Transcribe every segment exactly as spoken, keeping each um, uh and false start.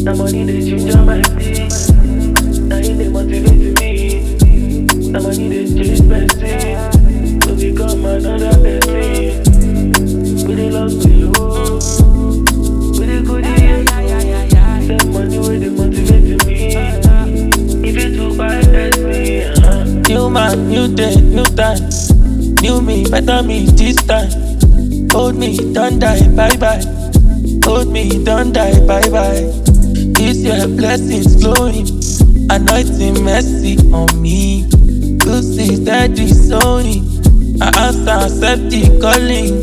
Now money they ginger my feet. Now you they motivate me. Now money they change my seat. To become another person. We they love to you. We they good in. That money where they motivate me. If it too bad, that's me. Uh-huh. New man, new day, new time. New me, better me this time. Hold me, don't die, bye bye. Hold me, don't die, bye bye. This year blessings flowing, anointing mercy on me. Good see steady sowing, I answer accept the calling.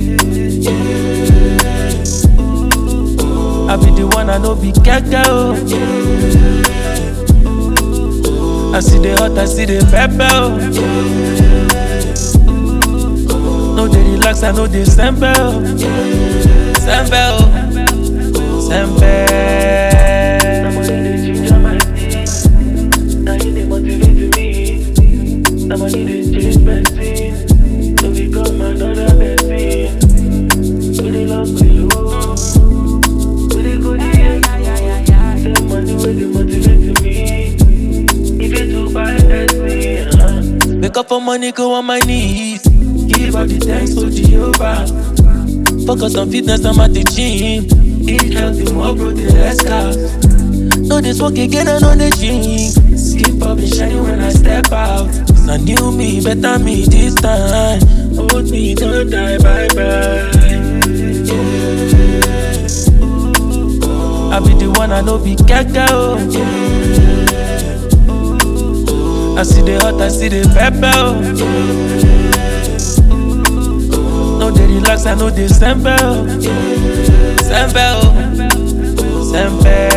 I be the one I know be keke oh. I see the hot, I see the pepper oh. No they relax, I know they sempe oh. Sempe oh. Sempe. Now money they ginger my feet. Now you they motivate me. Now money they change my seat. To become another person. We they love to you. We they good in. That money where they motivate me. If it too bad, that's me. Uh-huh. Wake up for money, go on my knees. Give all the thanks to Jehovah. Focus on fitness, I'm at the gym. Eat healthy, more protein, less carbs. No this work again, I know the gym. Skip up and shine when I step out. Cause I knew me, better me this time. Hold me, don't die, bye bye. I be the one I know be keke oh. I see the hot, I see the pepper oh. No they relax, I know they sempe oh. Sempe oh. Sempe.